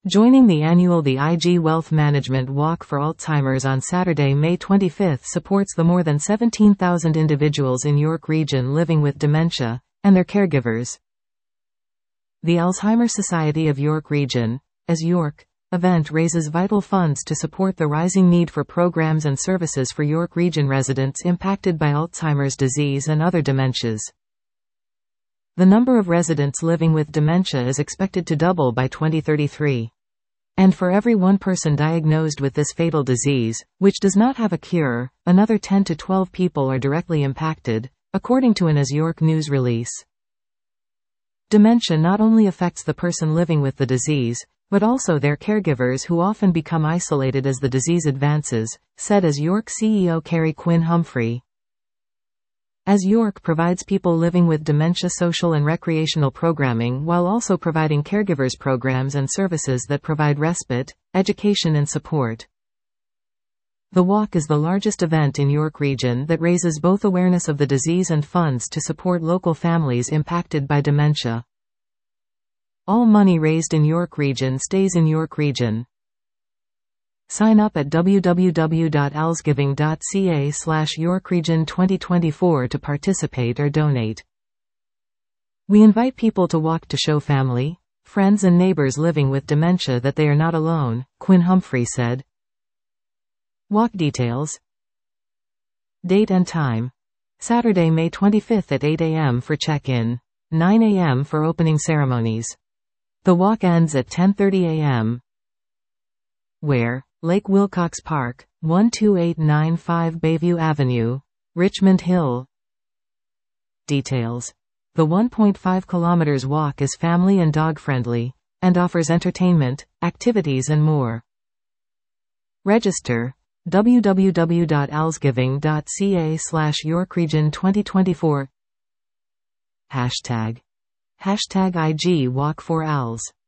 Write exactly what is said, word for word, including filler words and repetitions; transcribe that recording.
Joining the annual The I G Wealth Management Walk for Alzheimer's on Saturday, May twenty-fifth supports the more than seventeen thousand individuals in York Region living with dementia, and their caregivers. The Alzheimer's Society of York Region, as York, event raises vital funds to support the rising need for programs and services for York Region residents impacted by Alzheimer's disease and other dementias. The number of residents living with dementia is expected to double by twenty thirty-three. And for every one person diagnosed with this fatal disease, which does not have a cure, another ten to twelve people are directly impacted, according to an As York News release. Dementia not only affects the person living with the disease, but also their caregivers, who often become isolated as the disease advances, said As York C E O Carrie Quinn Humphrey. As York provides people living with dementia social and recreational programming while also providing caregivers programs and services that provide respite, education and support. The walk is the largest event in York Region that raises both awareness of the disease and funds to support local families impacted by dementia. All money raised in York Region stays in York Region. Sign up at w w w dot alzgiving dot c a slash york region twenty twenty-four to participate or donate. We invite people to walk to show family, friends and neighbors living with dementia that they are not alone, Quinn Humphrey said. Walk details. Date and time. Saturday, May twenty-fifth at eight a m for check-in. nine a m for opening ceremonies. The walk ends at ten thirty a m Where? Lake Wilcox Park, one two eight nine five Bayview Avenue, Richmond Hill. Details. The one point five kilometers walk is family and dog-friendly, and offers entertainment, activities and more. Register. w w w dot alzgiving dot c a slash york region twenty twenty-four. Hashtag. Hashtag I G Walk for Alz.